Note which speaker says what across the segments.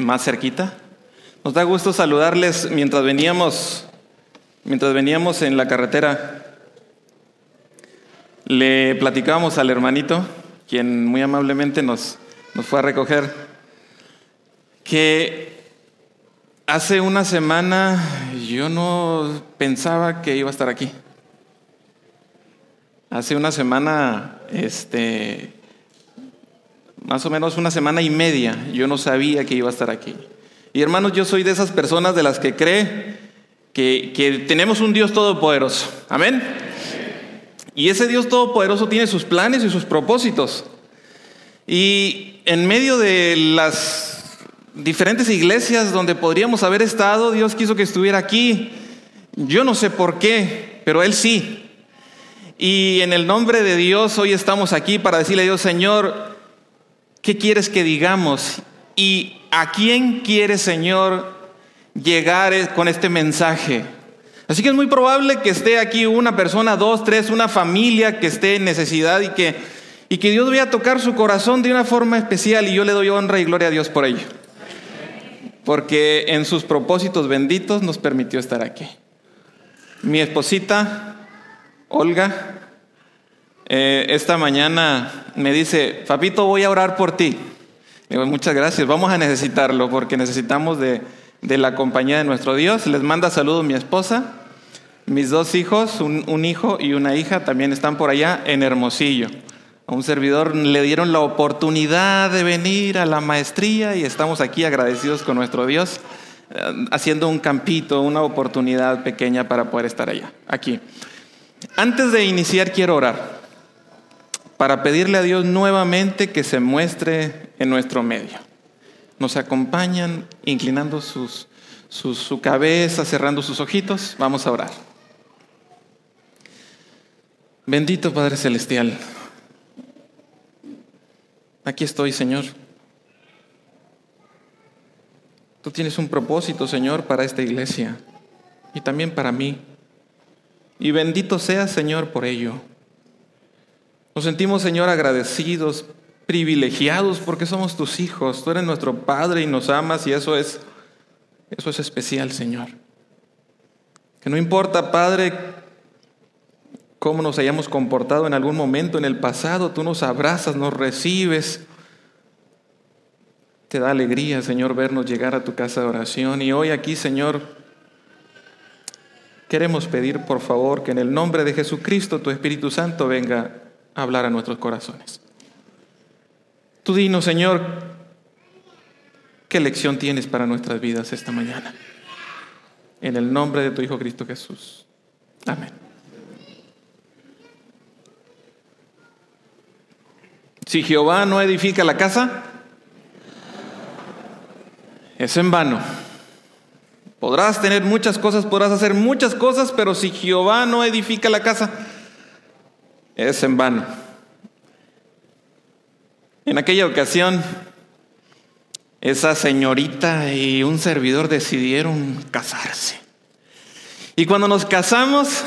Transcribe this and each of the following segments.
Speaker 1: más cerquita. Nos da gusto saludarles mientras veníamos en la carretera. Le platicábamos al hermanito, quien muy amablemente nos fue a recoger, que hace una semana yo no pensaba que iba a estar aquí. Hace una semana, más o menos una semana y media, yo no sabía que iba a estar aquí. Y hermanos, yo soy de esas personas de las que cree que tenemos un Dios todopoderoso. ¿Amén? Y ese Dios todopoderoso tiene sus planes y sus propósitos. Y en medio de las diferentes iglesias donde podríamos haber estado, Dios quiso que estuviera aquí. Yo no sé por qué, pero Él sí. Y en el nombre de Dios hoy estamos aquí para decirle a Dios: Señor, ¿qué quieres que digamos? ¿Y a quién quieres, Señor, llegar con este mensaje? Así que es muy probable que esté aquí una persona, dos, tres, una familia que esté en necesidad y que Dios vaya a tocar su corazón de una forma especial, y yo le doy honra y gloria a Dios por ello. Porque en sus propósitos benditos nos permitió estar aquí. Mi esposita Olga, esta mañana me dice: papito, voy a orar por ti. Le digo: muchas gracias, vamos a necesitarlo porque necesitamos de la compañía de nuestro Dios. Les manda saludos mi esposa, mis dos hijos, un hijo y una hija, también están por allá en Hermosillo. A un servidor le dieron la oportunidad de venir a la maestría y estamos aquí agradecidos con nuestro Dios, haciendo un campito, una oportunidad pequeña para poder estar allá, aquí. Antes de iniciar, quiero orar para pedirle a Dios nuevamente que se muestre en nuestro medio. Nos acompañan inclinando su cabeza, cerrando sus ojitos. Vamos a orar. Bendito Padre Celestial, aquí estoy, Señor. Tú tienes un propósito, Señor, para esta iglesia y también para mí. Y bendito seas, Señor, por ello. Nos sentimos, Señor, agradecidos, privilegiados, porque somos tus hijos. Tú eres nuestro Padre y nos amas, y eso es especial, Señor. Que no importa, Padre, cómo nos hayamos comportado en algún momento en el pasado, tú nos abrazas, nos recibes. Te da alegría, Señor, vernos llegar a tu casa de oración. Y hoy aquí, Señor, queremos pedir, por favor, que en el nombre de Jesucristo tu Espíritu Santo venga a hablar a nuestros corazones. Tú dinos, Señor, qué lección tienes para nuestras vidas esta mañana. En el nombre de tu Hijo Cristo Jesús. Amén. Si Jehová no edifica la casa, es en vano. Podrás tener muchas cosas, podrás hacer muchas cosas, pero si Jehová no edifica la casa, es en vano. En aquella ocasión, esa señorita y un servidor decidieron casarse. Y cuando nos casamos,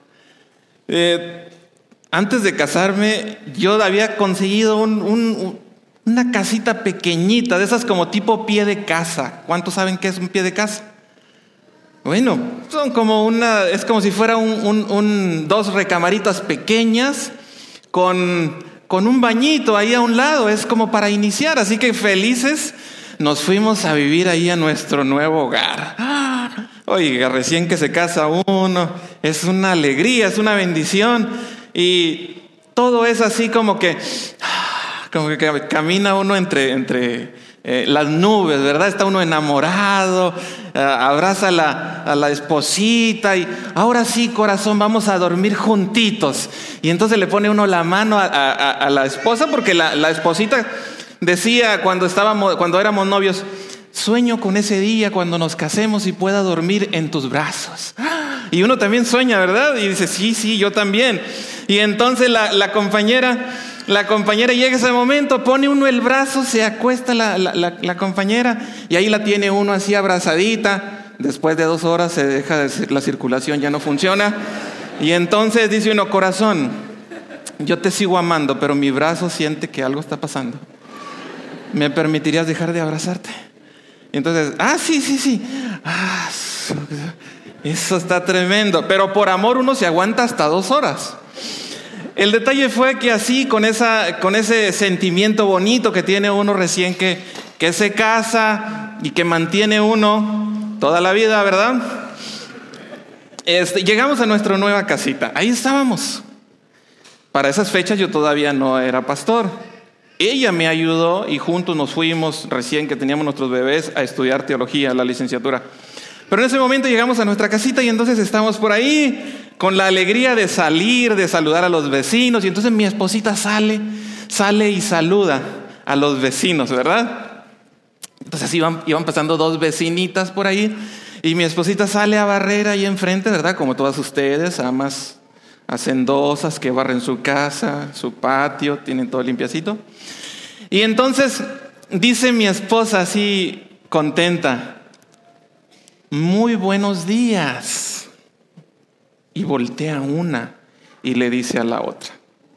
Speaker 1: antes de casarme, yo había conseguido una casita pequeñita, de esas como tipo pie de casa. ¿Cuántos saben qué es un pie de casa? Bueno, son como es como si fuera dos recamaritas pequeñas con un bañito ahí a un lado. Es como para iniciar, así que felices nos fuimos a vivir ahí a nuestro nuevo hogar. Oiga, recién que se casa uno, es una alegría, es una bendición, y todo es así como que camina uno entre las nubes, ¿verdad? Está uno enamorado, abraza a la esposita y ahora sí, corazón, vamos a dormir juntitos. Y entonces le pone uno la mano a la esposa, porque la esposita decía cuando éramos novios: sueño con ese día cuando nos casemos y pueda dormir en tus brazos. Y uno también sueña, ¿verdad? Y dice: sí, yo también. Y entonces la compañera llega ese momento, pone uno el brazo, se acuesta la compañera y ahí la tiene uno así abrazadita. Después de 2 horas se deja la circulación, ya no funciona. Y entonces dice uno: corazón, yo te sigo amando, pero mi brazo siente que algo está pasando. ¿Me permitirías dejar de abrazarte? Y entonces, sí. Eso está tremendo. Pero por amor uno se aguanta hasta 2 horas. El detalle fue que así, con ese sentimiento bonito que tiene uno recién que se casa y que mantiene uno toda la vida, ¿verdad? Llegamos a nuestra nueva casita. Ahí estábamos. Para esas fechas yo todavía no era pastor. Ella me ayudó y juntos nos fuimos, recién que teníamos nuestros bebés, a estudiar teología, la licenciatura. Pero en ese momento llegamos a nuestra casita y entonces estamos por ahí con la alegría de salir, de saludar a los vecinos. Y entonces mi esposita sale y saluda a los vecinos, ¿verdad? Entonces iban pasando 2 vecinitas por ahí y mi esposita sale a barrer ahí enfrente, ¿verdad? Como todas ustedes, amas hacendosas que barren su casa, su patio, tienen todo limpiacito. Y entonces dice mi esposa así contenta: muy buenos días. Y voltea una y le dice a la otra: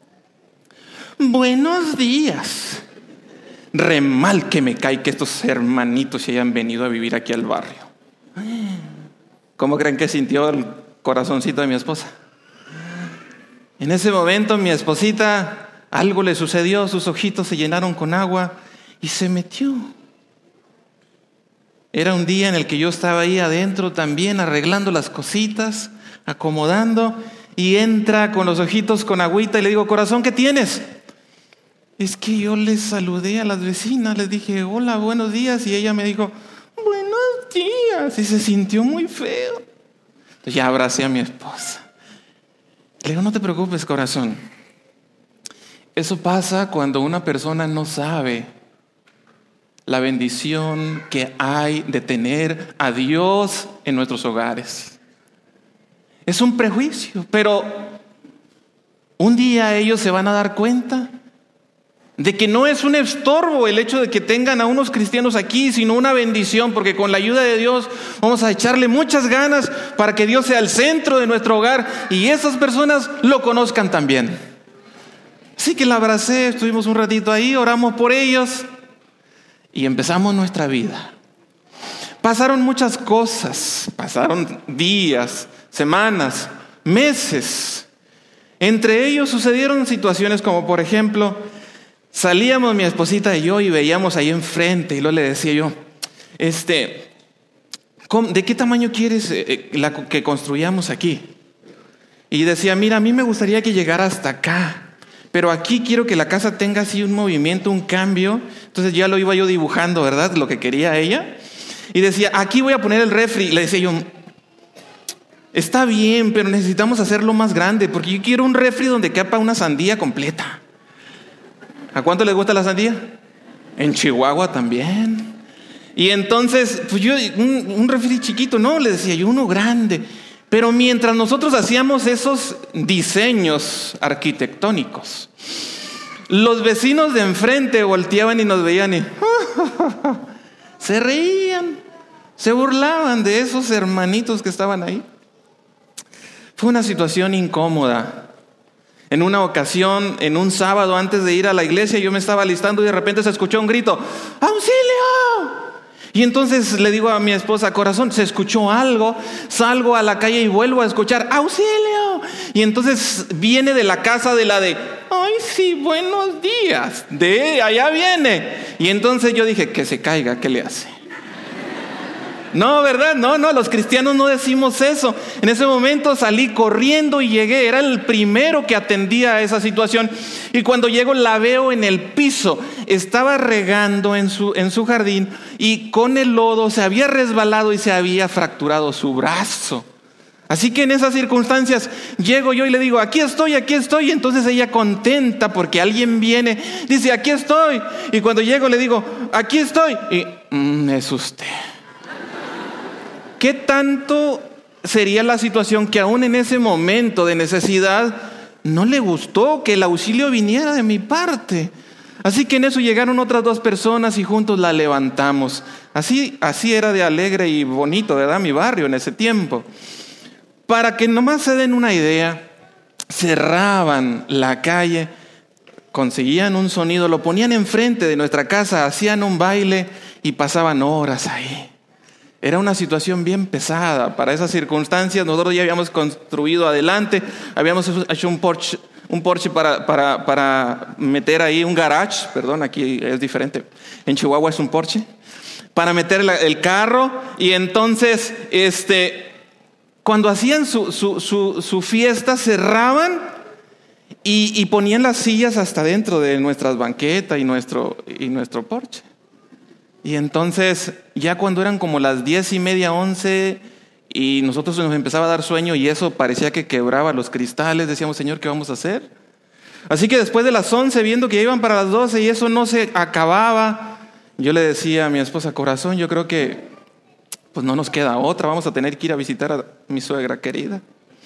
Speaker 1: buenos días. Re mal que me cae que estos hermanitos se hayan venido a vivir aquí al barrio. ¿Cómo creen que sintió el corazoncito de mi esposa? En ese momento mi esposita, algo le sucedió, sus ojitos se llenaron con agua y se metió. Era un día en el que yo estaba ahí adentro también arreglando las cositas, acomodando, y entra con los ojitos con agüita y le digo: corazón, ¿qué tienes? Es que yo les saludé a las vecinas, les dije: hola, buenos días, y ella me dijo: buenos días, y se sintió muy feo. Entonces ya abracé a mi esposa. Le digo: no te preocupes, corazón. Eso pasa cuando una persona no sabe la bendición que hay de tener a Dios en nuestros hogares. Es un prejuicio, pero un día ellos se van a dar cuenta de que no es un estorbo el hecho de que tengan a unos cristianos aquí, sino una bendición, porque con la ayuda de Dios vamos a echarle muchas ganas para que Dios sea el centro de nuestro hogar y esas personas lo conozcan también. Así que la abracé, estuvimos un ratito ahí, oramos por ellos y empezamos nuestra vida. Pasaron muchas cosas, pasaron días, semanas, meses. Entre ellos sucedieron situaciones como, por ejemplo, salíamos mi esposita y yo y veíamos ahí enfrente y luego le decía yo: ¿de qué tamaño quieres que construyamos aquí? Y decía: mira, a mí me gustaría que llegara hasta acá, pero aquí quiero que la casa tenga así un movimiento, un cambio. Entonces ya lo iba yo dibujando, ¿verdad? Lo que quería ella. Y decía: aquí voy a poner el refri. Y le decía yo: está bien, pero necesitamos hacerlo más grande, porque yo quiero un refri donde quepa una sandía completa. ¿A cuánto les gusta la sandía? En Chihuahua también. Y entonces, pues yo, un refri chiquito, no, le decía yo, uno grande. Pero mientras nosotros hacíamos esos diseños arquitectónicos, los vecinos de enfrente volteaban y nos veían y se reían, se burlaban de esos hermanitos que estaban ahí. Fue una situación incómoda. En una ocasión, en un sábado antes de ir a la iglesia, yo me estaba alistando y de repente se escuchó un grito: ¡auxilio! Y entonces le digo a mi esposa: corazón, se escuchó algo. Salgo a la calle y vuelvo a escuchar: ¡auxilio! Y entonces viene de la casa de la de: ¡ay, sí, buenos días! De allá viene. Y entonces yo dije: que se caiga, ¿qué le hace? No, ¿verdad? No, los cristianos no decimos eso. En ese momento salí corriendo y llegué. Era el primero que atendía a esa situación. Y cuando llego la veo en el piso. Estaba regando en su jardín y con el lodo se había resbalado y se había fracturado su brazo. Así que en esas circunstancias llego yo y le digo: aquí estoy. Y entonces ella, contenta porque alguien viene, dice: aquí estoy. Y cuando llego le digo: aquí estoy. Y es usted. ¿Qué tanto sería la situación que aún en ese momento de necesidad no le gustó que el auxilio viniera de mi parte? Así que en eso llegaron otras 2 personas y juntos la levantamos. Así era de alegre y bonito, ¿verdad? Mi barrio en ese tiempo. Para que nomás se den una idea, cerraban la calle, conseguían un sonido, lo ponían enfrente de nuestra casa, hacían un baile y pasaban horas ahí. Era una situación bien pesada para esas circunstancias. Nosotros ya habíamos construido adelante, habíamos hecho un porche para meter ahí un garage, perdón, aquí es diferente, en Chihuahua es un porche, para meter el carro. Y entonces, cuando hacían su fiesta, cerraban y ponían las sillas hasta dentro de nuestras banquetas y nuestro porche. Y entonces, ya cuando eran como las 10:30, 11, y nosotros nos empezaba a dar sueño y eso parecía que quebraba los cristales, decíamos, Señor, ¿qué vamos a hacer? Así que después de las 11, viendo que ya iban para las 12 y eso no se acababa, yo le decía a mi esposa, corazón, yo creo que pues no nos queda otra, vamos a tener que ir a visitar a mi suegra querida.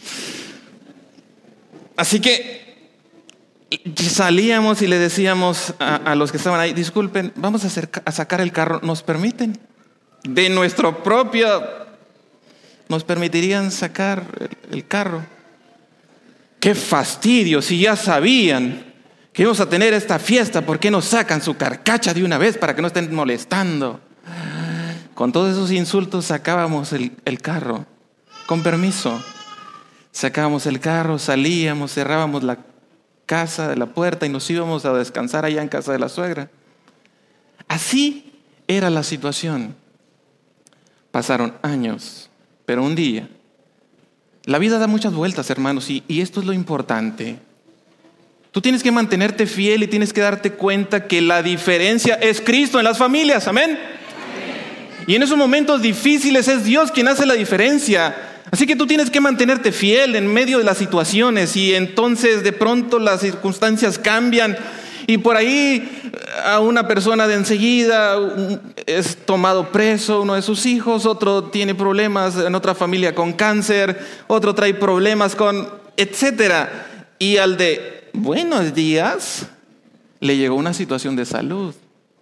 Speaker 1: Así que salíamos y le decíamos a los que estaban ahí, disculpen, vamos a sacar el carro, ¿nos permiten? De nuestro propio, nos permitirían sacar el carro. ¡Qué fastidio! Si ya sabían que íbamos a tener esta fiesta, ¿por qué no sacan su carcacha de una vez para que no estén molestando? Con todos esos insultos sacábamos el carro, con permiso. Sacábamos el carro, salíamos, cerrábamos la casa de la puerta y nos íbamos a descansar allá en casa de la suegra. Así era la situación. Pasaron años, pero un día, la vida da muchas vueltas, hermanos, y esto es lo importante. Tú tienes que mantenerte fiel y tienes que darte cuenta que la diferencia es Cristo en las familias, amén. Y en esos momentos difíciles es Dios quien hace la diferencia. Así que tú tienes que mantenerte fiel en medio de las situaciones, y entonces de pronto las circunstancias cambian y por ahí a una persona de enseguida es tomado preso uno de sus hijos, otro tiene problemas en otra familia con cáncer, otro trae problemas con etcétera, y al de buenos días le llegó una situación de salud.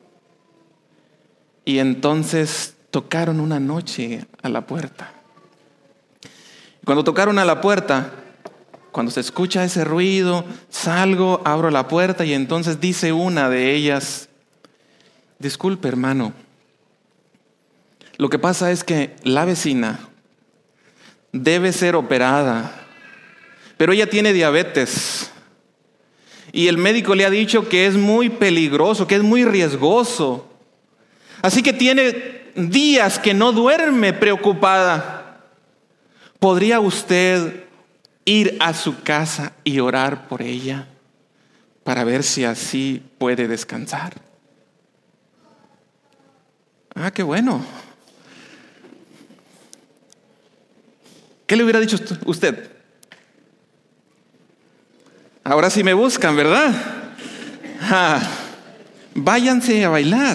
Speaker 1: Y entonces tocaron una noche a la puerta. Cuando tocaron a la puerta, cuando se escucha ese ruido, salgo, abro la puerta y entonces dice una de ellas, disculpe hermano, lo que pasa es que la vecina debe ser operada, pero ella tiene diabetes y el médico le ha dicho que es muy peligroso, que es muy riesgoso. Así que tiene días que no duerme preocupada. ¿Podría usted ir a su casa y orar por ella para ver si así puede descansar? Ah, qué bueno. ¿Qué le hubiera dicho usted? Ahora sí me buscan, ¿verdad? Váyanse a bailar.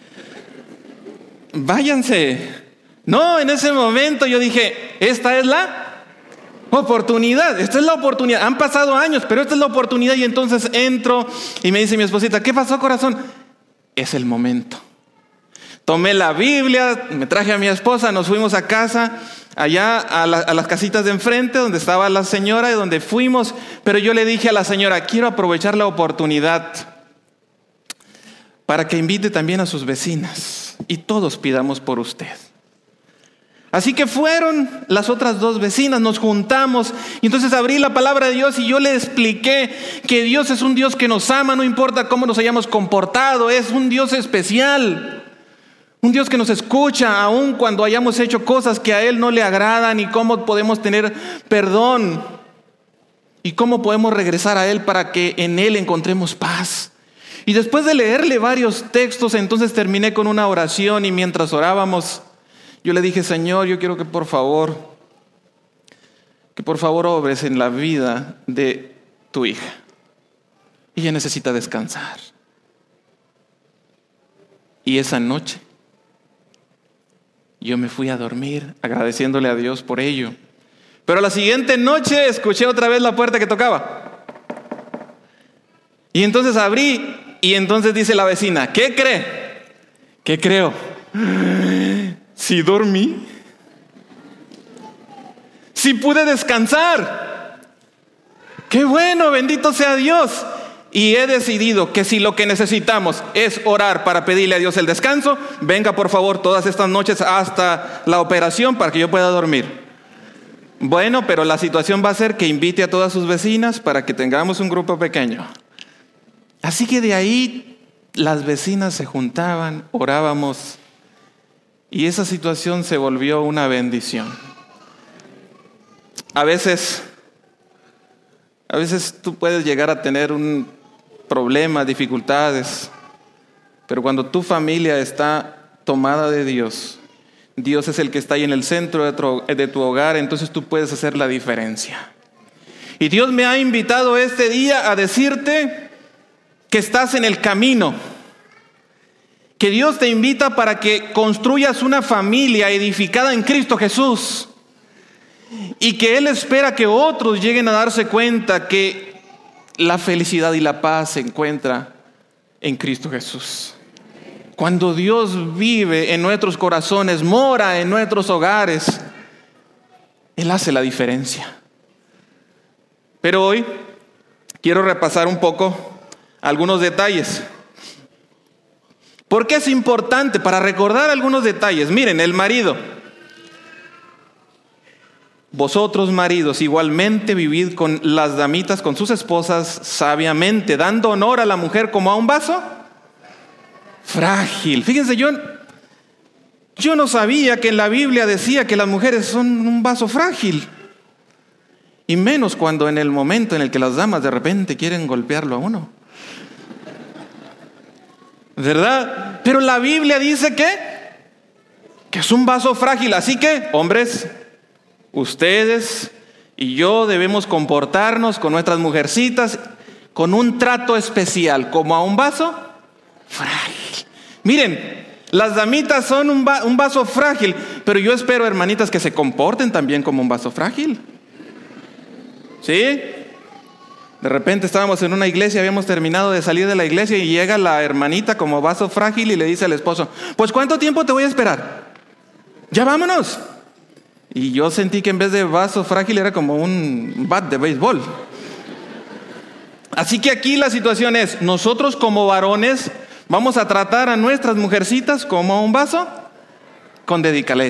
Speaker 1: Váyanse. No, en ese momento yo dije, esta es la oportunidad, esta es la oportunidad. Han pasado años, pero esta es la oportunidad. Y entonces entro y me dice mi esposita, ¿qué pasó, corazón? Es el momento. Tomé la Biblia, me traje a mi esposa, nos fuimos a casa, allá a las casitas de enfrente donde estaba la señora y donde fuimos. Pero yo le dije a la señora, quiero aprovechar la oportunidad para que invite también a sus vecinas y todos pidamos por usted. Así que fueron las otras dos vecinas, nos juntamos y entonces abrí la palabra de Dios y yo le expliqué que Dios es un Dios que nos ama, no importa cómo nos hayamos comportado, es un Dios especial, un Dios que nos escucha aun cuando hayamos hecho cosas que a Él no le agradan, y cómo podemos tener perdón y cómo podemos regresar a Él para que en Él encontremos paz. Y después de leerle varios textos, entonces terminé con una oración, y mientras orábamos, yo le dije, Señor, yo quiero que por favor obres en la vida de tu hija. Ella necesita descansar. Y esa noche yo me fui a dormir agradeciéndole a Dios por ello. Pero la siguiente noche escuché otra vez la puerta que tocaba. Y entonces abrí, y entonces dice la vecina, ¿qué cree? ¿Qué creo? Sí dormí, sí pude descansar. ¡Qué bueno! Bendito sea Dios. y he decidido que si lo que necesitamos es orar para pedirle a Dios el descanso, venga por favor todas estas noches hasta la operación para que yo pueda dormir. Bueno, pero la situación va a ser que invite a todas sus vecinas para que tengamos un grupo pequeño. Así que de ahí las vecinas se juntaban, orábamos, y esa situación se volvió una bendición. A veces tú puedes llegar a tener un problema, dificultades, pero cuando tu familia está tomada de Dios, Dios es el que está ahí en el centro de tu hogar, entonces tú puedes hacer la diferencia. Y Dios me ha invitado este día a decirte que estás en el camino, que Dios te invita para que construyas una familia edificada en Cristo Jesús, y que Él espera que otros lleguen a darse cuenta que la felicidad y la paz se encuentra en Cristo Jesús. Cuando Dios vive en nuestros corazones, mora en nuestros hogares, Él hace la diferencia. Pero hoy quiero repasar un poco algunos detalles. ¿Por qué es importante? Para recordar algunos detalles. Miren, el marido. Vosotros, maridos, igualmente vivid con las damitas, con sus esposas, sabiamente, dando honor a la mujer como a un vaso frágil. Fíjense, yo no sabía que en la Biblia decía que las mujeres son un vaso frágil. Y menos cuando en el momento en el que las damas de repente quieren golpearlo a uno. ¿Verdad? Pero la Biblia dice que es un vaso frágil. Así que, hombres, ustedes y yo debemos comportarnos con nuestras mujercitas con un trato especial, como a un vaso frágil. Miren, las damitas son un vaso frágil, pero yo espero, hermanitas, que se comporten también como un vaso frágil. ¿Sí? De repente estábamos en una iglesia, habíamos terminado de salir de la iglesia y llega la hermanita como vaso frágil y le dice al esposo: pues ¿cuánto tiempo te voy a esperar? Ya vámonos. Y yo sentí que en vez de vaso frágil era como un bat de béisbol. Así que aquí la situación es, nosotros como varones vamos a tratar a nuestras mujercitas como a un vaso con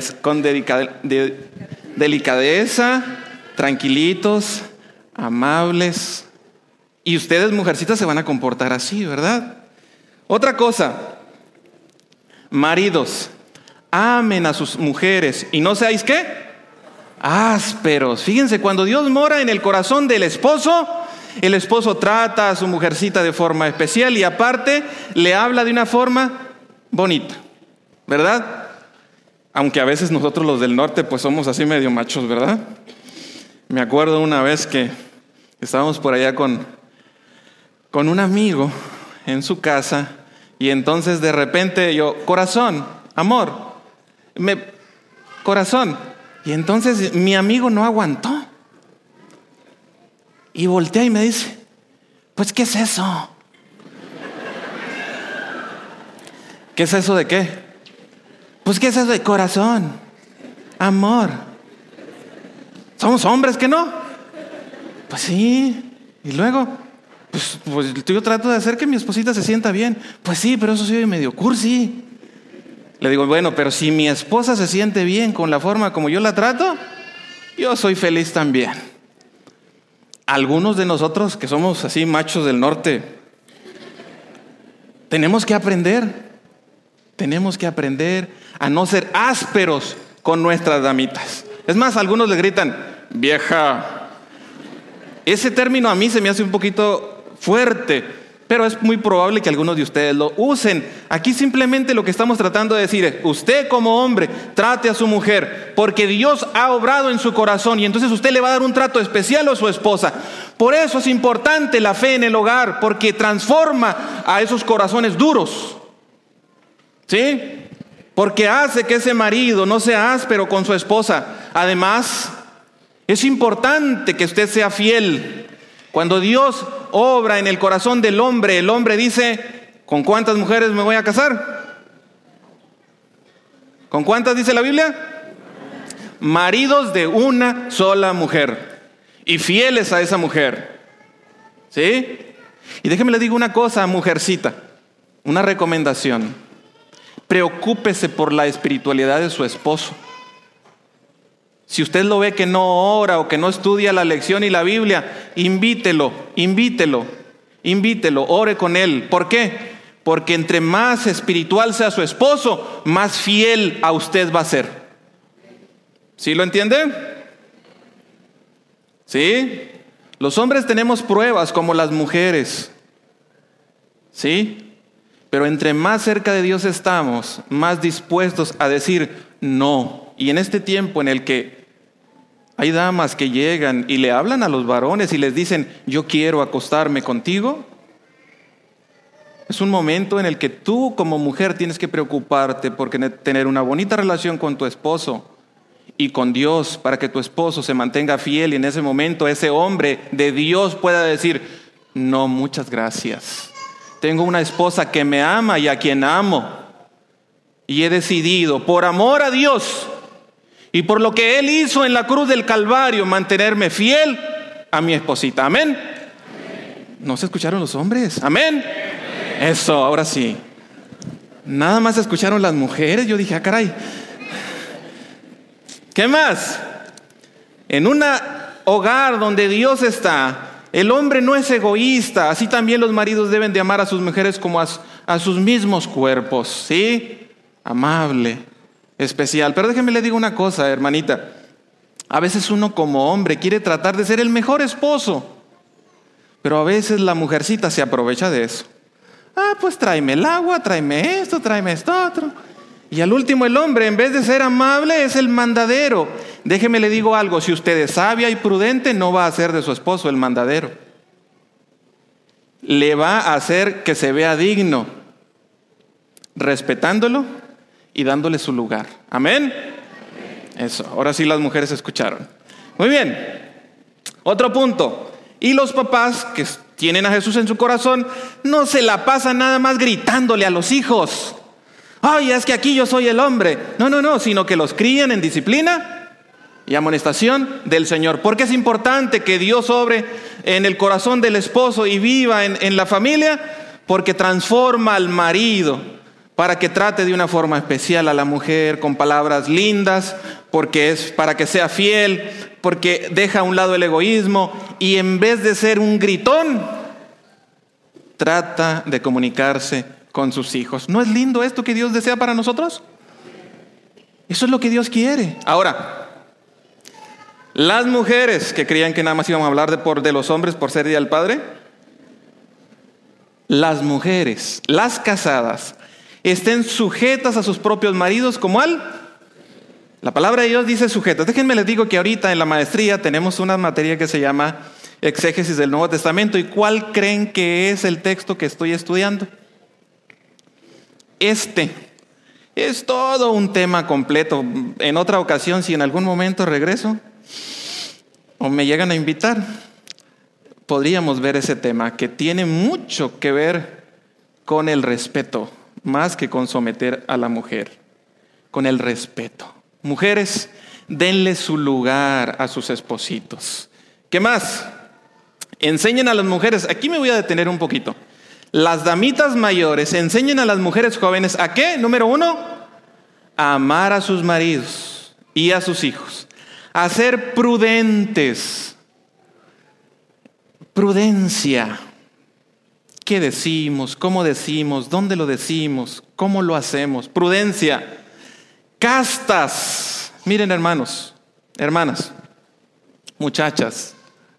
Speaker 1: delicadeza, tranquilitos, amables. Y ustedes, mujercitas, se van a comportar así, ¿verdad? Otra cosa, maridos, amen a sus mujeres y no seáis, ¿qué? Ásperos. Fíjense, cuando Dios mora en el corazón del esposo, el esposo trata a su mujercita de forma especial y aparte le habla de una forma bonita, ¿verdad? Aunque a veces nosotros los del norte pues somos así medio machos, ¿verdad? Me acuerdo una vez que estábamos por allá con un amigo en su casa y entonces de repente yo, corazón, amor, corazón. Y entonces mi amigo no aguantó y voltea y me dice: pues ¿qué es eso? ¿Qué es eso de qué? Pues ¿qué es eso de corazón, amor? ¿Somos hombres que no? Pues sí. Y luego, pues yo trato de hacer que mi esposita se sienta bien. Pues sí, pero eso soy medio cursi. Le digo, bueno, pero si mi esposa se siente bien con la forma como yo la trato, yo soy feliz también. Algunos de nosotros que somos así machos del norte, tenemos que aprender a no ser ásperos con nuestras damitas. Es más, algunos le gritan, vieja. Ese término a mí se me hace un poquito fuerte, pero es muy probable que algunos de ustedes lo usen. Aquí simplemente lo que estamos tratando de decir es, usted como hombre trate a su mujer, porque Dios ha obrado en su corazón y entonces usted le va a dar un trato especial a su esposa. Por eso es importante la fe en el hogar, porque transforma a esos corazones duros. ¿Sí? Porque hace que ese marido no sea áspero con su esposa. Además, es importante que usted sea fiel. Cuando Dios obra en el corazón del hombre, el hombre dice, ¿con cuántas mujeres me voy a casar? ¿Con cuántas dice la Biblia? Maridos de una sola mujer y fieles a esa mujer. ¿Sí? Y déjeme le digo una cosa, mujercita, una recomendación. Preocúpese por la espiritualidad de su esposo. Si usted lo ve que no ora o que no estudia la lección y la Biblia, invítelo, ore con él. ¿Por qué? Porque entre más espiritual sea su esposo, más fiel a usted va a ser. ¿Sí lo entiende? ¿Sí? Los hombres tenemos pruebas como las mujeres. ¿Sí? Pero entre más cerca de Dios estamos, más dispuestos a decir no. Y en este tiempo en el que hay damas que llegan y le hablan a los varones y les dicen, yo quiero acostarme contigo, es un momento en el que tú como mujer tienes que preocuparte por tener una bonita relación con tu esposo y con Dios para que tu esposo se mantenga fiel y en ese momento ese hombre de Dios pueda decir, no, muchas gracias. Tengo una esposa que me ama y a quien amo y he decidido por amor a Dios y por lo que Él hizo en la cruz del Calvario, mantenerme fiel a mi esposita. ¿Amén? ¿No se escucharon los hombres? ¿Amén? Eso, ahora sí. Nada más escucharon las mujeres. Yo dije, caray. ¿Qué más? En un hogar donde Dios está, el hombre no es egoísta. Así también los maridos deben de amar a sus mujeres como a sus mismos cuerpos. ¿Sí? Amable, especial. Pero déjeme le digo una cosa, hermanita. A veces uno como hombre quiere tratar de ser el mejor esposo, pero a veces la mujercita se aprovecha de eso. Pues tráeme el agua, tráeme esto otro. Y al último el hombre, en vez de ser amable, es el mandadero. Déjeme le digo algo, si usted es sabia y prudente, no va a hacer de su esposo el mandadero. Le va a hacer que se vea digno, respetándolo y dándole su lugar. ¿Amén? Eso, ahora sí las mujeres escucharon. Muy bien, otro punto. Y los papás que tienen a Jesús en su corazón, no se la pasan nada más gritándole a los hijos. Ay, es que aquí yo soy el hombre. No, sino que los crían en disciplina y amonestación del Señor. Porque es importante que Dios obre en el corazón del esposo y viva en la familia, porque transforma al marido para que trate de una forma especial a la mujer con palabras lindas, porque es para que sea fiel, porque deja a un lado el egoísmo y en vez de ser un gritón, trata de comunicarse con sus hijos. ¿No es lindo esto que Dios desea para nosotros? Eso es lo que Dios quiere. Ahora, las mujeres que creían que nada más íbamos a hablar de los hombres por ser Día del Padre, las mujeres, las casadas, estén sujetas a sus propios maridos como la palabra de Dios dice sujetas. Déjenme les digo que ahorita en la maestría tenemos una materia que se llama exégesis del Nuevo Testamento. ¿Y cuál creen que es el texto que estoy estudiando? Este es todo un tema completo. En otra ocasión, si en algún momento regreso o me llegan a invitar, podríamos ver ese tema que tiene mucho que ver con el respeto, más que con someter a la mujer, con el respeto. Mujeres, denle su lugar a sus espositos. ¿Qué más? Enseñen a las mujeres, aquí me voy a detener un poquito. Las damitas mayores enseñen a las mujeres jóvenes ¿a qué? Número 1, a amar a sus maridos y a sus hijos, a ser prudentes. Prudencia. ¿Qué decimos? ¿Cómo decimos? ¿Dónde lo decimos? ¿Cómo lo hacemos? Prudencia. Castas. Miren, hermanos, hermanas, muchachas.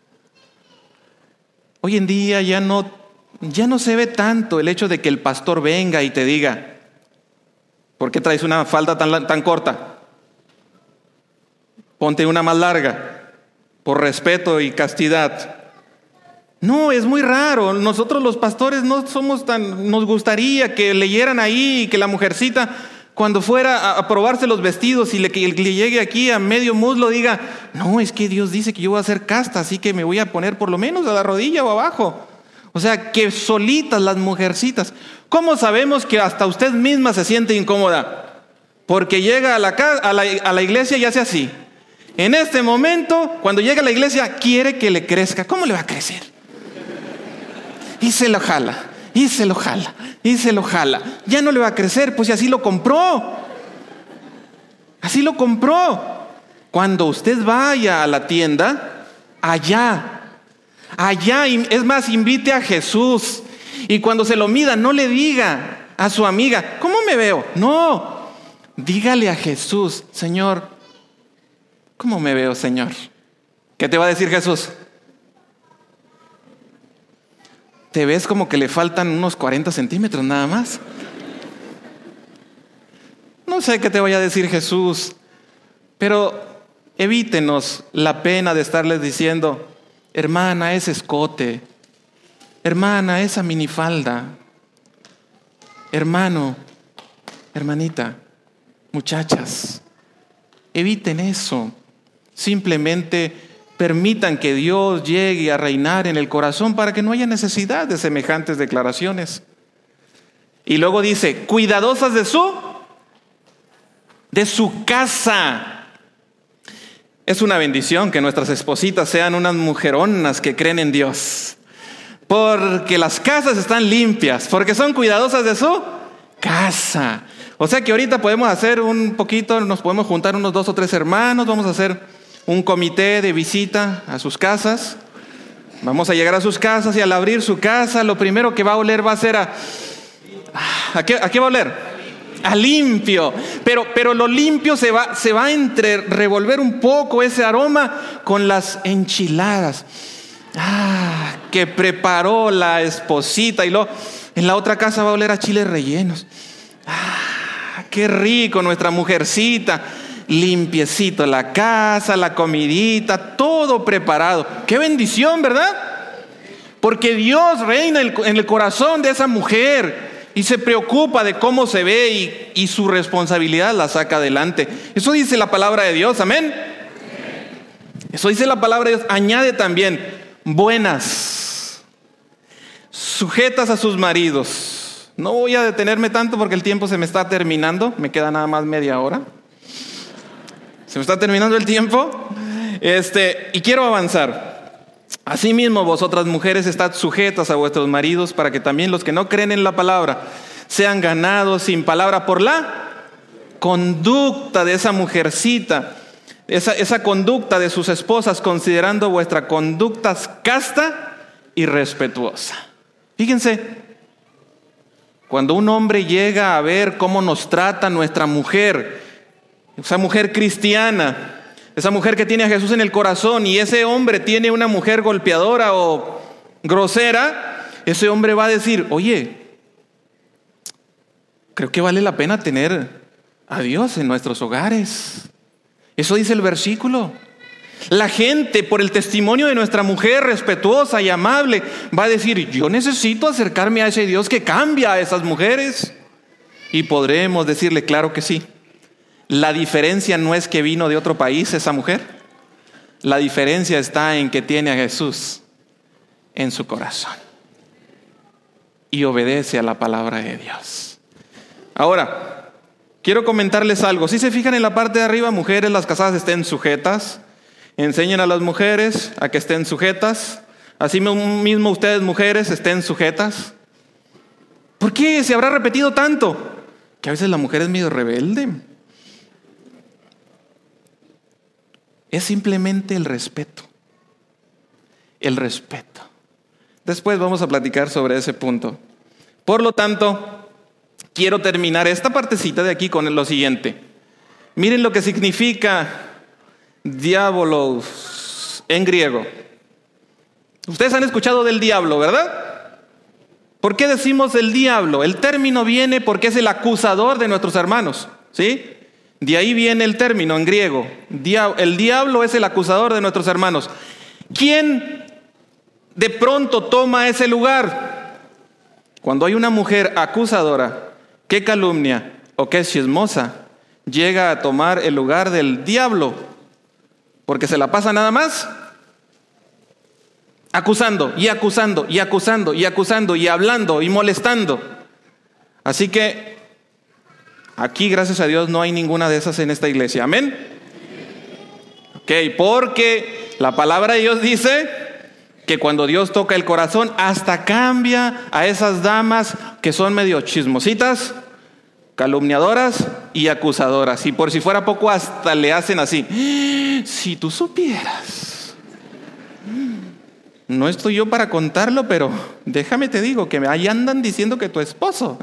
Speaker 1: Hoy en día ya no se ve tanto el hecho de que el pastor venga y te diga, ¿por qué traes una falda tan corta? Ponte una más larga, por respeto y castidad. No, es muy raro. Nosotros los pastores no somos nos gustaría que leyeran ahí y que la mujercita, cuando fuera a probarse los vestidos y le llegue aquí a medio muslo, diga, no, es que Dios dice que yo voy a ser casta, así que me voy a poner por lo menos a la rodilla o abajo. O sea, que solitas las mujercitas. ¿Cómo sabemos que hasta usted misma se siente incómoda? Porque llega a la iglesia y hace así. En este momento, cuando llega a la iglesia, quiere que le crezca. ¿Cómo le va a crecer? y se lo jala, y se lo jala, y se lo jala. Ya no le va a crecer, pues, y así lo compró. Así lo compró. Cuando usted vaya a la tienda, allá, es más, invite a Jesús. Y cuando se lo mida, no le diga a su amiga, ¿cómo me veo? No, dígale a Jesús, Señor, ¿cómo me veo, Señor? ¿Qué te va a decir Jesús? ¿Te ves como que le faltan unos 40 centímetros nada más? No sé qué te vaya a decir Jesús, pero evítenos la pena de estarles diciendo, hermana, ese escote, hermana, esa minifalda, hermano, hermanita, muchachas. Eviten eso. Simplemente permitan que Dios llegue a reinar en el corazón para que no haya necesidad de semejantes declaraciones. Y luego dice, cuidadosas de su casa. Es una bendición que nuestras espositas sean unas mujeronas que creen en Dios. Porque las casas están limpias, porque son cuidadosas de su casa. O sea que ahorita podemos hacer un poquito, nos podemos juntar unos 2 o 3 hermanos, vamos a hacer un comité de visita a sus casas. Vamos a llegar a sus casas y al abrir su casa, lo primero que va a oler va a ser ¿a qué va a oler? A limpio. Pero lo limpio se va a revolver un poco ese aroma con las enchiladas que preparó la esposita. Y luego en la otra casa va a oler a chiles rellenos. Qué rico, nuestra mujercita. Limpiecito la casa, la comidita, todo preparado. Qué bendición, ¿verdad? Porque Dios reina en el corazón de esa mujer y se preocupa de cómo se ve y su responsabilidad la saca adelante. Eso dice la palabra de Dios, amén. Eso dice la palabra de Dios. Añade también, buenas, sujetas a sus maridos. No voy a detenerme tanto porque el tiempo se me está terminando, me queda nada más media hora. Se me está terminando el tiempo, y quiero avanzar. Asimismo, vosotras mujeres, estad sujetas a vuestros maridos, para que también los que no creen en la palabra sean ganados sin palabra por la conducta de esa mujercita, esa conducta de sus esposas, considerando vuestra conducta casta y respetuosa. Fíjense, cuando un hombre llega a ver cómo nos trata nuestra mujer, esa mujer cristiana, esa mujer que tiene a Jesús en el corazón, y ese hombre tiene una mujer golpeadora o grosera, ese hombre va a decir, oye, creo que vale la pena tener a Dios en nuestros hogares. Eso dice el versículo. La gente, por el testimonio de nuestra mujer respetuosa y amable, va a decir, yo necesito acercarme a ese Dios que cambia a esas mujeres. Y podremos decirle, claro que sí. La diferencia no es que vino de otro país esa mujer. La diferencia está en que tiene a Jesús en su corazón y obedece a la palabra de Dios. Ahora, quiero comentarles algo. Si se fijan en la parte de arriba, mujeres, las casadas estén sujetas. Enseñen a las mujeres a que estén sujetas. Así mismo ustedes, mujeres, estén sujetas. ¿Por qué se habrá repetido tanto? Que a veces la mujer es medio rebelde. Es simplemente el respeto. El respeto. Después vamos a platicar sobre ese punto. Por lo tanto, quiero terminar esta partecita de aquí con lo siguiente. Miren lo que significa diabolos en griego. Ustedes han escuchado del diablo, ¿verdad? ¿Por qué decimos el diablo? El término viene porque es el acusador de nuestros hermanos, ¿sí? De ahí viene el término en griego. El diablo es el acusador de nuestros hermanos. ¿Quién de pronto toma ese lugar? Cuando hay una mujer acusadora que calumnia o que es chismosa, llega a tomar el lugar del diablo, porque se la pasa nada más acusando y acusando y acusando y acusando y hablando y molestando. Así que aquí, gracias a Dios, no hay ninguna de esas en esta iglesia. ¿Amén? Ok, porque la palabra de Dios dice que cuando Dios toca el corazón, hasta cambia a esas damas que son medio chismositas, calumniadoras y acusadoras. Y por si fuera poco, hasta le hacen así. Si tú supieras. No estoy yo para contarlo, pero déjame te digo que ahí andan diciendo que tu esposo.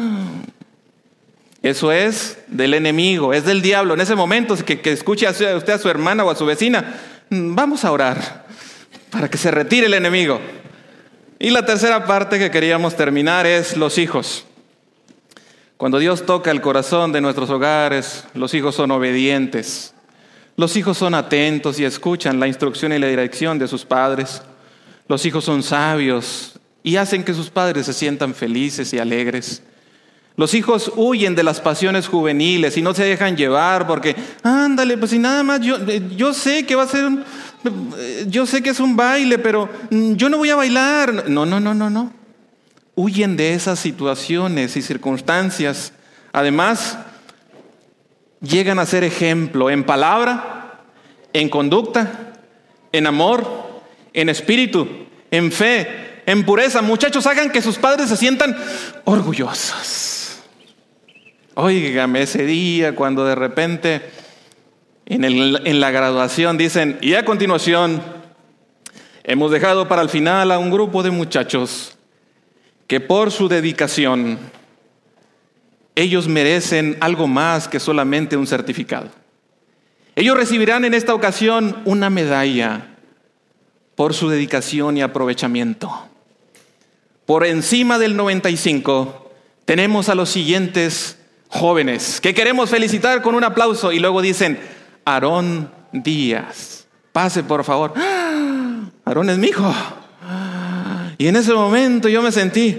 Speaker 1: Eso es del enemigo, es del diablo. En ese momento que escuche a usted a su hermana o a su vecina, vamos a orar para que se retire el enemigo. Y la tercera parte que queríamos terminar es los hijos. Cuando Dios toca el corazón de nuestros hogares, los hijos son obedientes. Los hijos son atentos y escuchan la instrucción y la dirección de sus padres. Los hijos son sabios y hacen que sus padres se sientan felices y alegres. Los hijos huyen de las pasiones juveniles y no se dejan llevar porque, ándale, pues si nada más, yo sé que va a ser, yo sé que es un baile, pero yo no voy a bailar. No. Huyen de esas situaciones y circunstancias. Además, llegan a ser ejemplo en palabra, en conducta, en amor, en espíritu, en fe, en pureza. Muchachos, hagan que sus padres se sientan orgullosos. Óigame, ese día cuando de repente en la graduación dicen, y a continuación hemos dejado para el final a un grupo de muchachos que por su dedicación ellos merecen algo más que solamente un certificado. Ellos recibirán en esta ocasión una medalla por su dedicación y aprovechamiento. Por encima del 95 tenemos a los siguientes jóvenes que queremos felicitar con un aplauso y luego dicen, Aarón Díaz, pase por favor. Aarón es mi hijo. Y en ese momento yo me sentí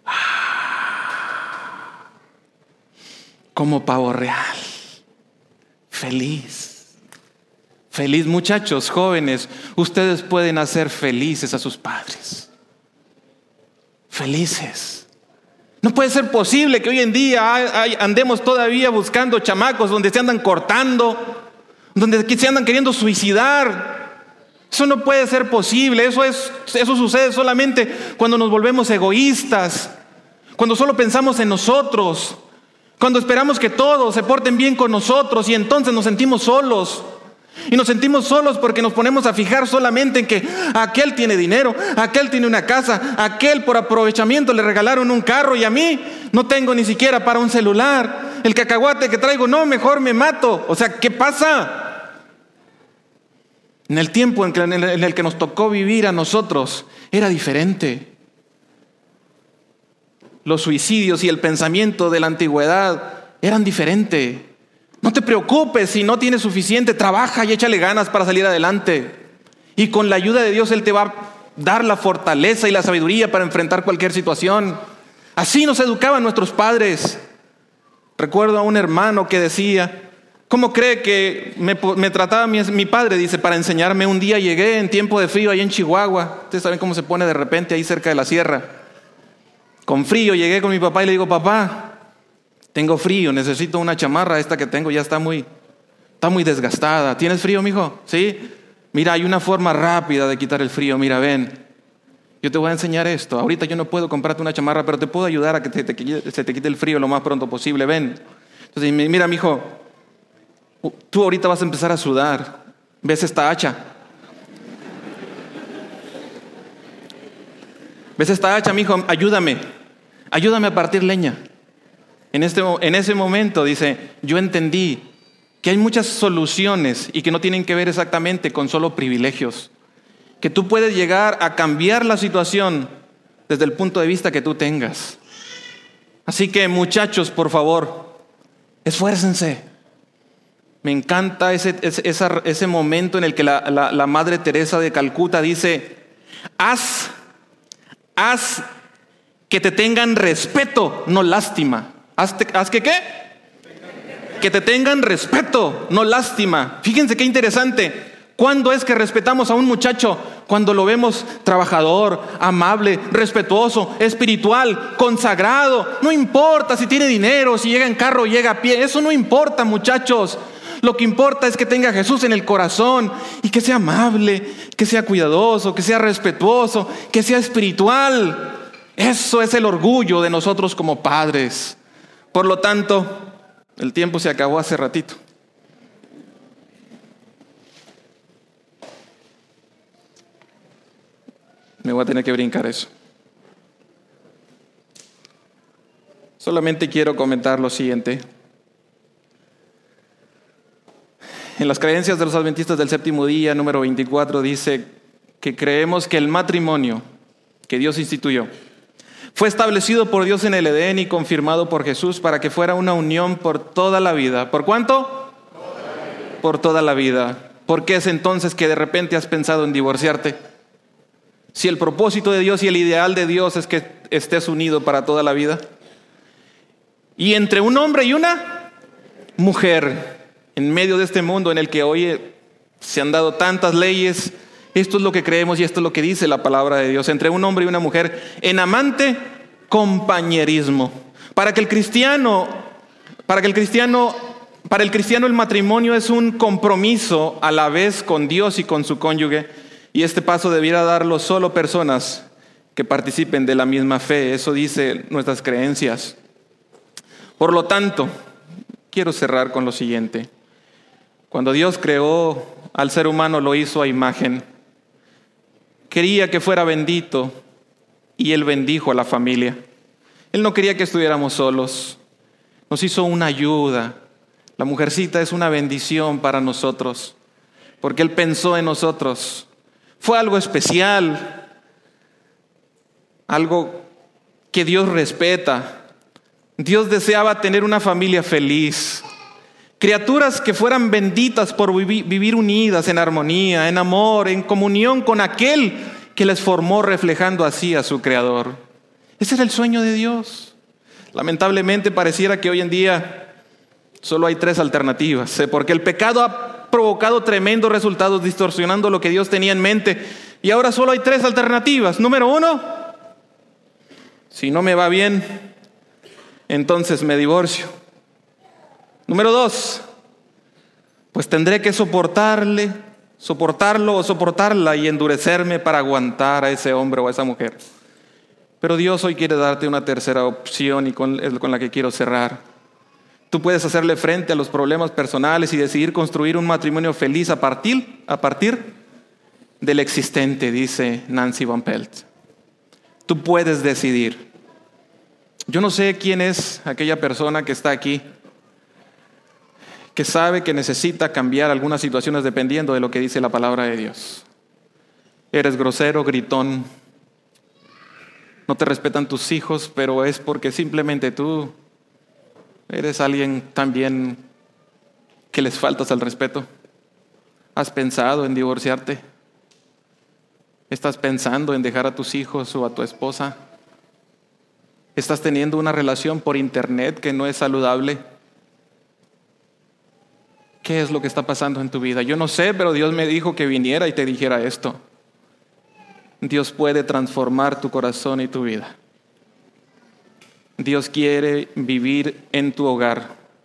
Speaker 1: como pavo real, feliz. Feliz, muchachos, jóvenes, ustedes pueden hacer felices a sus padres. Felices. No puede ser posible que hoy en día andemos todavía buscando chamacos donde se andan cortando, donde se andan queriendo suicidar. Eso no puede ser posible. Eso sucede solamente cuando nos volvemos egoístas, cuando solo pensamos en nosotros, cuando esperamos que todos se porten bien con nosotros y entonces nos sentimos solos. Y nos sentimos solos porque nos ponemos a fijar solamente en que aquel tiene dinero, aquel tiene una casa, aquel por aprovechamiento le regalaron un carro y a mí no tengo ni siquiera para un celular. El cacahuate que traigo, no, mejor me mato. O sea, ¿qué pasa? En el tiempo en el que nos tocó vivir a nosotros era diferente. Los suicidios y el pensamiento de la antigüedad eran diferentes. No te preocupes si no tienes suficiente, trabaja y échale ganas para salir adelante. Y con la ayuda de Dios Él te va a dar la fortaleza y la sabiduría para enfrentar cualquier situación. Así nos educaban nuestros padres. Recuerdo a un hermano que decía, ¿cómo cree que me trataba mi padre? Dice, para enseñarme. Un día llegué en tiempo de frío ahí en Chihuahua. Ustedes saben cómo se pone de repente ahí cerca de la sierra. Con frío llegué con mi papá y le digo, papá, tengo frío, necesito una chamarra, esta que tengo ya está muy desgastada. ¿Tienes frío, mijo? ¿Sí? Mira, hay una forma rápida de quitar el frío. Mira, ven, yo te voy a enseñar esto. Ahorita yo no puedo comprarte una chamarra, pero te puedo ayudar a que se te quite el frío lo más pronto posible. Ven. Entonces, mira, mijo, tú ahorita vas a empezar a sudar. ¿Ves esta hacha? ¿Ves esta hacha, mijo? Ayúdame a partir leña. En ese momento, dice, yo entendí que hay muchas soluciones y que no tienen que ver exactamente con solo privilegios. Que tú puedes llegar a cambiar la situación desde el punto de vista que tú tengas. Así que, muchachos, por favor, esfuércense. Me encanta ese momento en el que la Madre Teresa de Calcuta dice, haz que te tengan respeto, no lástima. ¿Haz que qué? Que te tengan respeto, no lástima. Fíjense qué interesante. ¿Cuándo es que respetamos a un muchacho? Cuando lo vemos trabajador, amable, respetuoso, espiritual, consagrado. No importa si tiene dinero, si llega en carro o llega a pie. Eso no importa, muchachos. Lo que importa es que tenga a Jesús en el corazón y que sea amable, que sea cuidadoso, que sea respetuoso, que sea espiritual. Eso es el orgullo de nosotros como padres. Por lo tanto, el tiempo se acabó hace ratito. Me voy a tener que brincar eso. Solamente quiero comentar lo siguiente. En las creencias de los adventistas del séptimo día, número 24, dice que creemos que el matrimonio que Dios instituyó fue establecido por Dios en el Edén y confirmado por Jesús para que fuera una unión por toda la vida. ¿Por cuánto? Por toda la vida. ¿Por qué es entonces que de repente has pensado en divorciarte? Si el propósito de Dios y el ideal de Dios es que estés unido para toda la vida. Y entre un hombre y una mujer, en medio de este mundo en el que hoy se han dado tantas leyes, esto es lo que creemos y esto es lo que dice la palabra de Dios. Entre un hombre y una mujer, en amante compañerismo. Para el cristiano el matrimonio es un compromiso a la vez con Dios y con su cónyuge. Y este paso debiera darlo solo personas que participen de la misma fe. Eso dice nuestras creencias. Por lo tanto, quiero cerrar con lo siguiente. Cuando Dios creó al ser humano, lo hizo a imagen. Quería que fuera bendito y Él bendijo a la familia. Él no quería que estuviéramos solos. Nos hizo una ayuda. La mujercita es una bendición para nosotros, porque Él pensó en nosotros. Fue algo especial, algo que Dios respeta. Dios deseaba tener una familia feliz, criaturas que fueran benditas por vivir unidas en armonía, en amor, en comunión con aquel que les formó, reflejando así a su Creador. Ese era el sueño de Dios. Lamentablemente pareciera que hoy en día solo hay 3 alternativas, porque el pecado ha provocado tremendos resultados distorsionando lo que Dios tenía en mente. Y ahora solo hay 3 alternativas. Número 1, si no me va bien, entonces me divorcio. Número 2, pues tendré que soportarlo o soportarla y endurecerme para aguantar a ese hombre o a esa mujer. Pero Dios hoy quiere darte una tercera opción y con la que quiero cerrar. Tú puedes hacerle frente a los problemas personales y decidir construir un matrimonio feliz a partir del existente, dice Nancy Van Pelt. Tú puedes decidir. Yo no sé quién es aquella persona que está aquí, que sabe que necesita cambiar algunas situaciones dependiendo de lo que dice la palabra de Dios. Eres grosero, gritón, no te respetan tus hijos, pero es porque simplemente tú eres alguien también que les faltas al respeto. ¿Has pensado en divorciarte? ¿Estás pensando en dejar a tus hijos o a tu esposa? ¿Estás teniendo una relación por internet que no es saludable? ¿Qué es lo que está pasando en tu vida? Yo no sé, pero Dios me dijo que viniera y te dijera esto. Dios puede transformar tu corazón y tu vida. Dios quiere vivir en tu hogar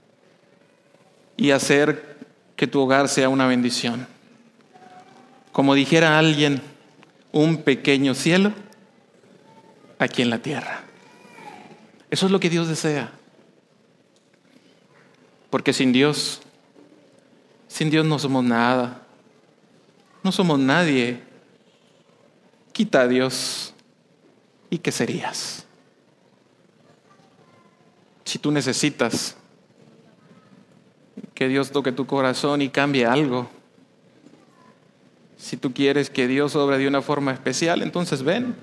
Speaker 1: y hacer que tu hogar sea una bendición. Como dijera alguien, un pequeño cielo aquí en la tierra. Eso es lo que Dios desea. Porque sin Dios no somos nada. No somos nadie. Quita a Dios, ¿y qué serías? Si tú necesitas que Dios toque tu corazón y cambie algo, si tú quieres que Dios obre de una forma especial, entonces ven.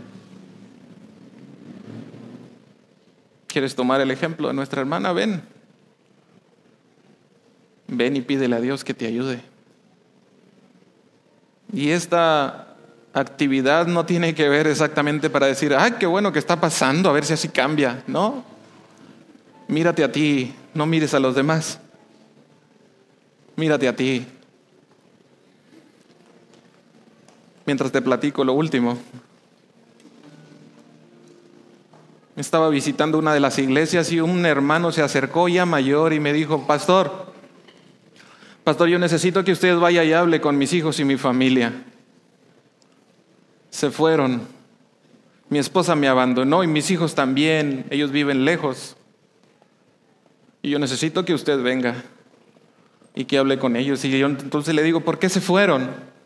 Speaker 1: ¿Quieres tomar el ejemplo de nuestra hermana? Ven. Ven y pídele a Dios que te ayude. Y esta actividad no tiene que ver exactamente para decir, ¡ay, qué bueno que está pasando! A ver si así cambia. No. Mírate a ti, no mires a los demás. Mírate a ti. Mientras te platico lo último. Estaba visitando una de las iglesias y un hermano se acercó ya mayor y me dijo, pastor, Pastor, yo necesito que usted vaya y hable con mis hijos y mi familia. Se fueron. Mi esposa me abandonó y mis hijos también. Ellos viven lejos. Y yo necesito que usted venga y que hable con ellos. Y yo entonces le digo, ¿por qué se fueron?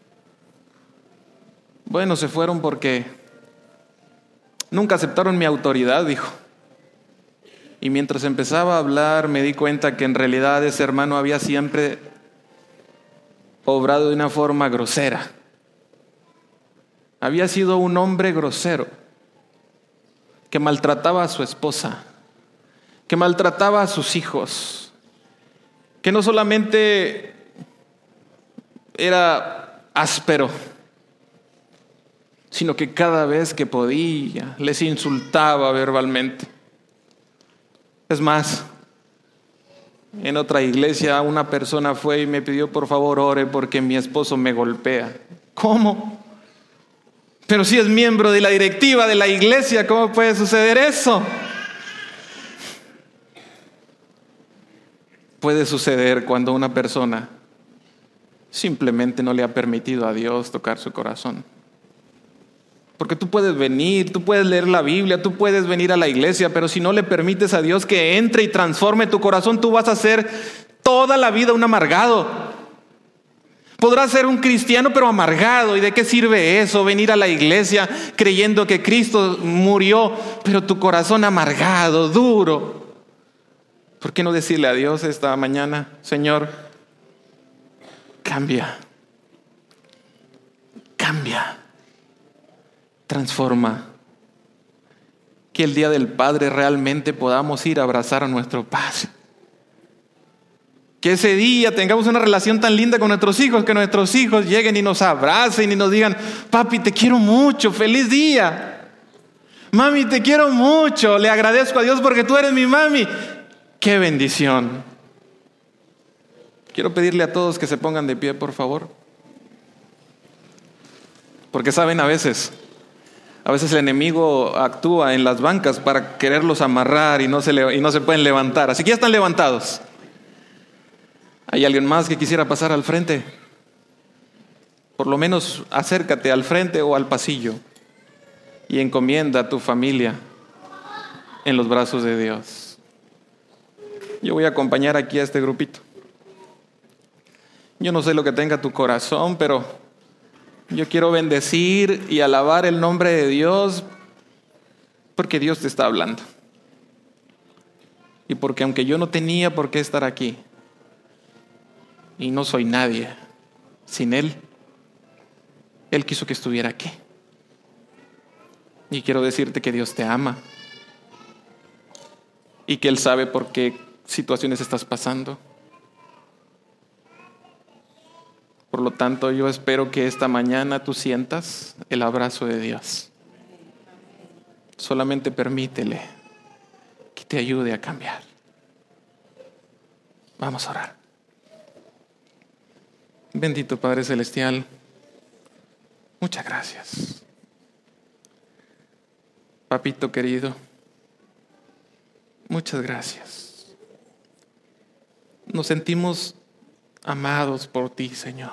Speaker 1: Bueno, se fueron porque nunca aceptaron mi autoridad, dijo. Y mientras empezaba a hablar me di cuenta que en realidad ese hermano había siempre obrado de una forma grosera. Había sido un hombre grosero que maltrataba a su esposa, que maltrataba a sus hijos, que no solamente era áspero, sino que cada vez que podía les insultaba verbalmente. Es más, en otra iglesia una persona fue y me pidió por favor ore porque mi esposo me golpea. ¿Cómo? Pero si es miembro de la directiva de la iglesia, ¿cómo puede suceder eso? Puede suceder cuando una persona simplemente no le ha permitido a Dios tocar su corazón. Porque tú puedes venir, tú puedes leer la Biblia, tú puedes venir a la iglesia, pero si no le permites a Dios que entre y transforme tu corazón, tú vas a ser toda la vida un amargado. Podrás ser un cristiano pero amargado. ¿Y de qué sirve eso? Venir a la iglesia creyendo que Cristo murió, pero tu corazón amargado, duro. ¿Por qué no decirle a Dios esta mañana, Señor, cambia, transforma? Que el día del Padre realmente podamos ir a abrazar a nuestro Padre. Que ese día tengamos una relación tan linda con nuestros hijos, que nuestros hijos lleguen y nos abracen y nos digan, papi, te quiero mucho, feliz día. Mami, te quiero mucho, le agradezco a Dios porque tú eres mi mami. ¡Qué bendición! Quiero pedirle a todos que se pongan de pie, por favor. Porque saben, a veces el enemigo actúa en las bancas para quererlos amarrar y no se pueden levantar. Así que ya están levantados. ¿Hay alguien más que quisiera pasar al frente? Por lo menos acércate al frente o al pasillo y encomienda a tu familia en los brazos de Dios. Yo voy a acompañar aquí a este grupito. Yo no sé lo que tenga tu corazón, pero yo quiero bendecir y alabar el nombre de Dios porque Dios te está hablando. Y porque aunque yo no tenía por qué estar aquí, y no soy nadie sin Él, Él quiso que estuviera aquí. Y quiero decirte que Dios te ama y que Él sabe por qué situaciones estás pasando. Por lo tanto, yo espero que esta mañana tú sientas el abrazo de Dios. Solamente permítele que te ayude a cambiar. Vamos a orar. Bendito Padre Celestial, muchas gracias. Papito querido, muchas gracias. Nos sentimos amados por ti, Señor.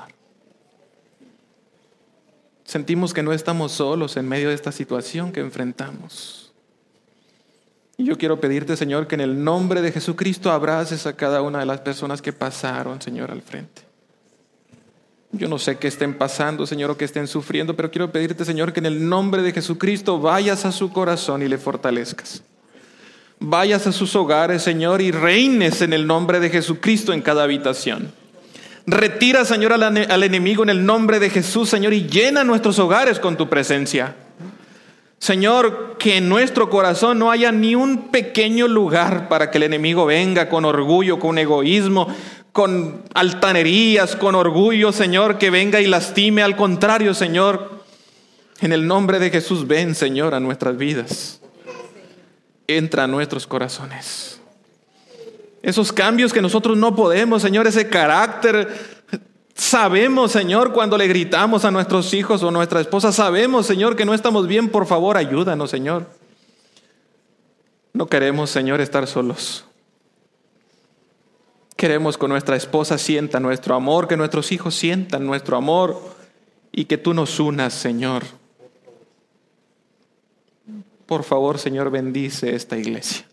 Speaker 1: Sentimos que no estamos solos en medio de esta situación que enfrentamos. Y yo quiero pedirte, Señor, que en el nombre de Jesucristo abraces a cada una de las personas que pasaron, Señor, al frente. Yo no sé qué estén pasando, Señor, o qué estén sufriendo, pero quiero pedirte, Señor, que en el nombre de Jesucristo vayas a su corazón y le fortalezcas. Vayas a sus hogares, Señor, y reines en el nombre de Jesucristo en cada habitación. Retira, Señor, al enemigo en el nombre de Jesús, Señor, y llena nuestros hogares con tu presencia. Señor, que en nuestro corazón no haya ni un pequeño lugar para que el enemigo venga con orgullo, con egoísmo, con altanerías, con orgullo, Señor, que venga y lastime. Al contrario, Señor, en el nombre de Jesús, ven, Señor, a nuestras vidas. Entra a nuestros corazones. Esos cambios que nosotros no podemos, Señor, ese carácter. Sabemos, Señor, cuando le gritamos a nuestros hijos o a nuestra esposa, sabemos, Señor, que no estamos bien. Por favor, ayúdanos, Señor. No queremos, Señor, estar solos. Queremos que nuestra esposa sienta nuestro amor, que nuestros hijos sientan nuestro amor y que tú nos unas, Señor. Por favor, Señor, bendice esta iglesia.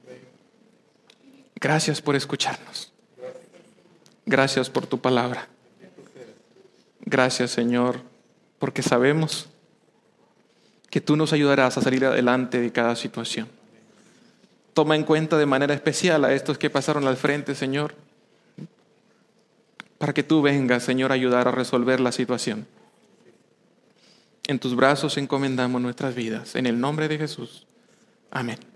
Speaker 1: Gracias por escucharnos. Gracias por tu palabra. Gracias, Señor, porque sabemos que tú nos ayudarás a salir adelante de cada situación. Toma en cuenta de manera especial a estos que pasaron al frente, Señor, para que tú vengas, Señor, a ayudar a resolver la situación. En tus brazos encomendamos nuestras vidas. En el nombre de Jesús. Amén.